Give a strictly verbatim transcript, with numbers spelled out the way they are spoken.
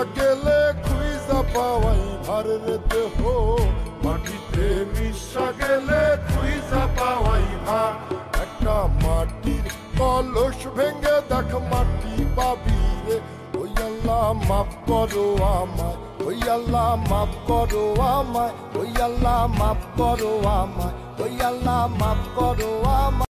গেলে খুঁজা পাওয়াই ভারের দেহ, মাটিতে মিশা গেলে খুঁজা পাওয়াই ভার। একটা মাটির কলস ভেঙে দেখ মাটি পাবি রে, ওই আল্লাহ মাফ করো আমায়, ওই আল্লাহ মাফ করো আমায়, ওই আল্লাহ মাফ করো আমায়, ওই আল্লাহ মাফ করো আমায়।